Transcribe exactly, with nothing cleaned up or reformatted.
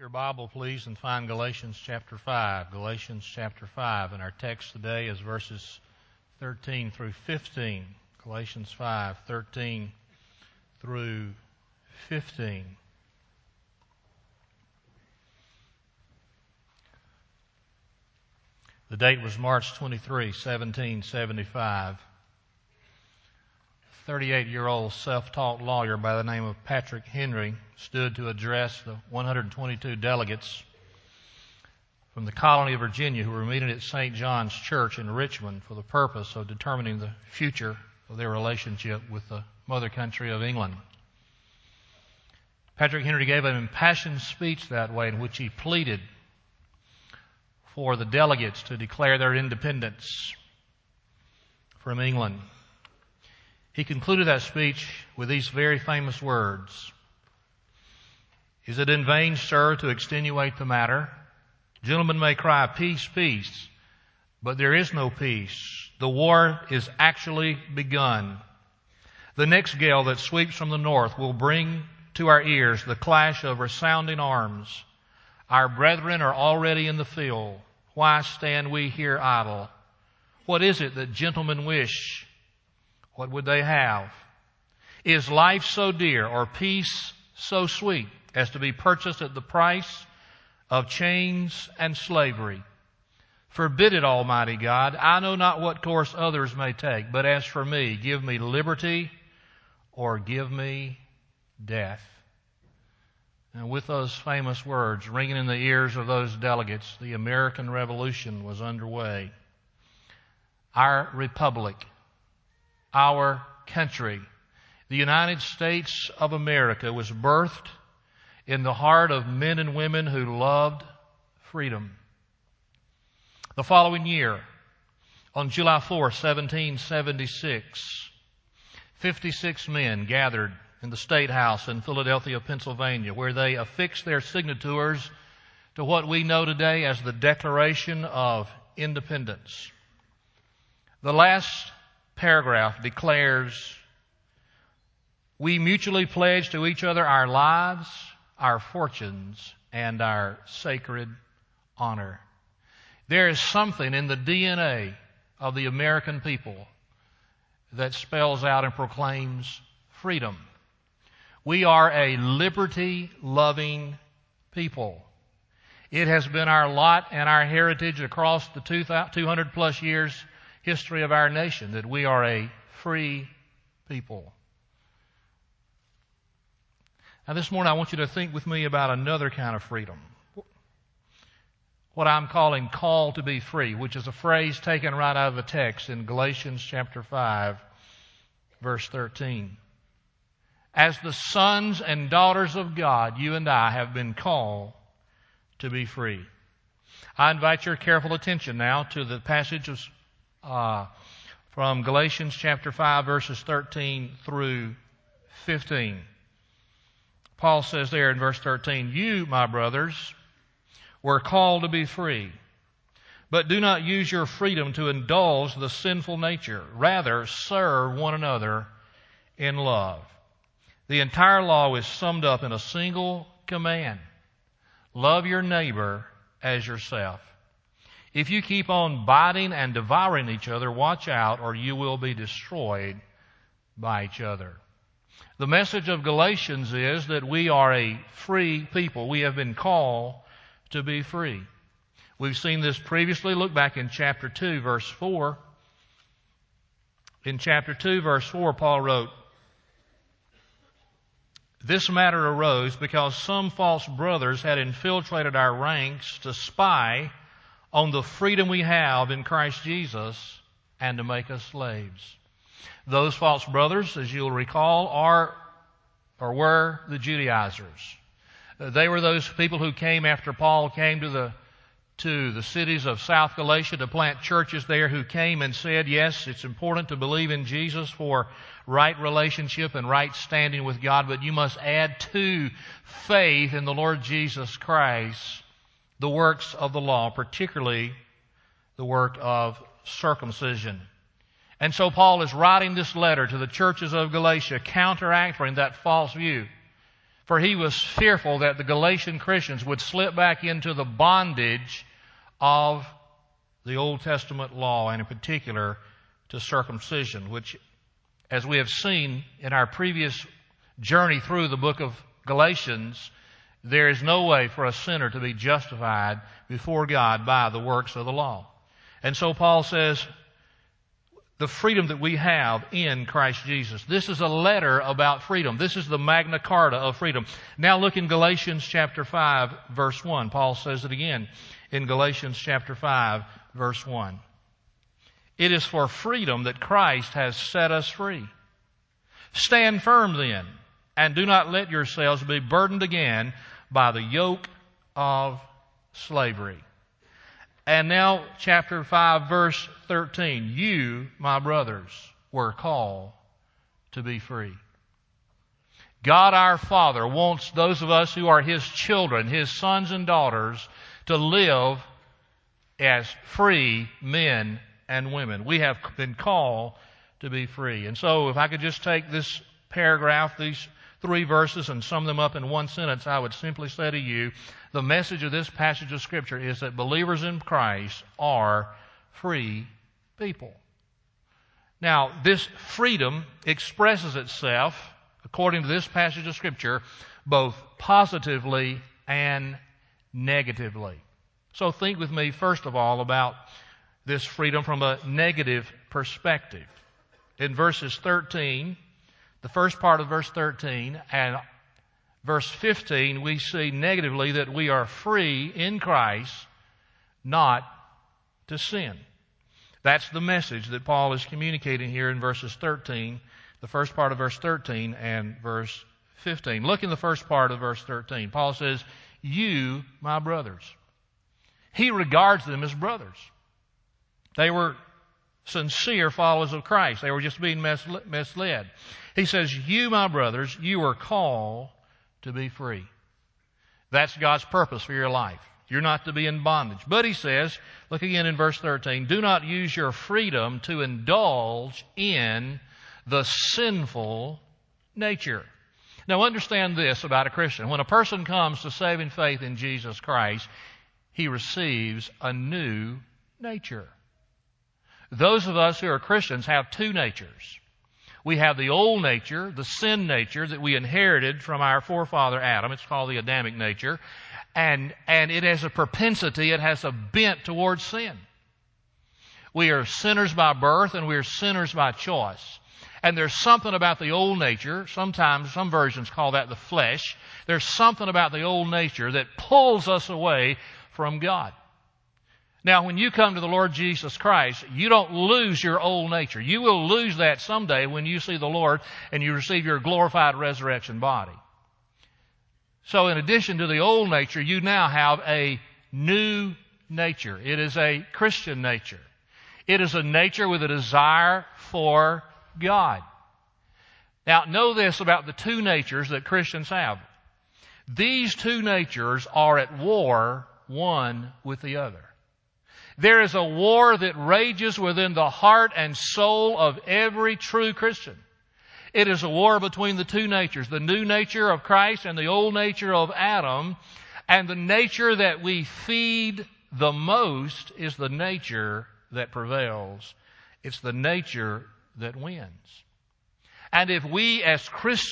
Your Bible, please, and find Galatians chapter five. Galatians chapter five. And our text today is verses thirteen through fifteen. Galatians five, thirteen through fifteen. The date was March twenty-third, seventeen seventy-five. thirty-eight-year-old self-taught lawyer by the name of Patrick Henry stood to address the one hundred twenty-two delegates from the colony of Virginia who were meeting at Saint John's Church in Richmond for the purpose of determining the future of their relationship with the mother country of England. Patrick Henry gave an impassioned speech that way in which he pleaded for the delegates to declare their independence from England. He concluded that speech with these very famous words: "Is it in vain, sir, to extenuate the matter? Gentlemen may cry, peace, peace, but there is no peace. The war is actually begun. The next gale that sweeps from the north will bring to our ears the clash of resounding arms. Our brethren are already in the field. Why stand we here idle? What is it that gentlemen wish? What would they have? Is life so dear or peace so sweet as to be purchased at the price of chains and slavery? Forbid it, Almighty God. I know not what course others may take, but as for me, give me liberty or give me death." And with those famous words ringing in the ears of those delegates, the American Revolution was underway. Our republic, our country, the United States of America, was birthed in the heart of men and women who loved freedom. The following year, on July fourth, seventeen seventy-six, fifty-six men gathered in the State House in Philadelphia, Pennsylvania, where they affixed their signatures to what we know today as the Declaration of Independence. The last paragraph declares, "We mutually pledge to each other our lives, our fortunes, and our sacred honor." There is something in the D N A of the American people that spells out and proclaims freedom. We are a liberty-loving people. It has been our lot and our heritage across the two hundred plus years history of our nation that we are a free people. Now this morning I want you to think with me about another kind of freedom. What I'm calling call to be free, which is a phrase taken right out of the text in Galatians chapter five, verse thirteen. As the sons and daughters of God, you and I have been called to be free. I invite your careful attention now to the passage of Uh, from Galatians chapter five, verses thirteen through fifteen. Paul says there in verse thirteen, "You, my brothers, were called to be free, but do not use your freedom to indulge the sinful nature. Rather, serve one another in love." The entire law is summed up in a single command: love your neighbor as yourself. If you keep on biting and devouring each other, watch out, or you will be destroyed by each other. The message of Galatians is that we are a free people. We have been called to be free. We've seen this previously. Look back in chapter two, verse four. In chapter two, verse four, Paul wrote, "This matter arose because some false brothers had infiltrated our ranks to spy on the freedom we have in Christ Jesus and to make us slaves." Those false brothers, as you'll recall, are or were the Judaizers. They were those people who came after Paul came to the to the cities of South Galatia to plant churches there, who came and said, yes, it's important to believe in Jesus for right relationship and right standing with God, but you must add to faith in the Lord Jesus Christ the works of the law, particularly the work of circumcision. And so Paul is writing this letter to the churches of Galatia, counteracting that false view For he was fearful that the Galatian Christians would slip back into the bondage of the Old Testament law, and in particular to circumcision, which, as we have seen in our previous journey through the book of Galatians, there is no way for a sinner to be justified before God by the works of the law. And so Paul says, the freedom that we have in Christ Jesus. This is a letter about freedom. This is the Magna Carta of freedom. Now look in Galatians chapter five, verse one. Paul says it again in Galatians chapter five, verse one. It is for freedom that Christ has set us free. Stand firm then, and do not let yourselves be burdened again by the yoke of slavery. And now, chapter five, verse thirteen. You, my brothers, were called to be free. God our Father wants those of us who are His children, His sons and daughters, to live as free men and women. We have been called to be free. And so, if I could just take this paragraph, these three verses, and sum them up in one sentence, I would simply say to you, the message of this passage of Scripture is that believers in Christ are free people. Now, this freedom expresses itself, according to this passage of Scripture, both positively and negatively. So think with me, first of all, about this freedom from a negative perspective. In verses thirteen, the first part of verse thirteen and verse fifteen, we see negatively that we are free in Christ not to sin. That's the message that Paul is communicating here in verses thirteen, the first part of verse thirteen and verse fifteen. Look in the first part of verse thirteen. Paul says, you, my brothers. He regards them as brothers. They were sincere followers of Christ. They were just being misled. He says, you, my brothers, you are called to be free. That's God's purpose for your life. You're not to be in bondage. But he says, look again in verse thirteen, do not use your freedom to indulge in the sinful nature. Now understand this about a Christian. When a person comes to saving faith in Jesus Christ, he receives a new nature. Those of us who are Christians have two natures. We have the old nature, the sin nature that we inherited from our forefather Adam. It's called the Adamic nature. And, and it has a propensity, it has a bent towards sin. We are sinners by birth and we are sinners by choice. And there's something about the old nature, sometimes some versions call that the flesh. There's something about the old nature that pulls us away from God. Now, when you come to the Lord Jesus Christ, you don't lose your old nature. You will lose that someday when you see the Lord and you receive your glorified resurrection body. So in addition to the old nature, you now have a new nature. It is a Christian nature. It is a nature with a desire for God. Now, know this about the two natures that Christians have. These two natures are at war one with the other. There is a war that rages within the heart and soul of every true Christian. It is a war between the two natures, the new nature of Christ and the old nature of Adam. And the nature that we feed the most is the nature that prevails. It's the nature that wins. And if we as Christians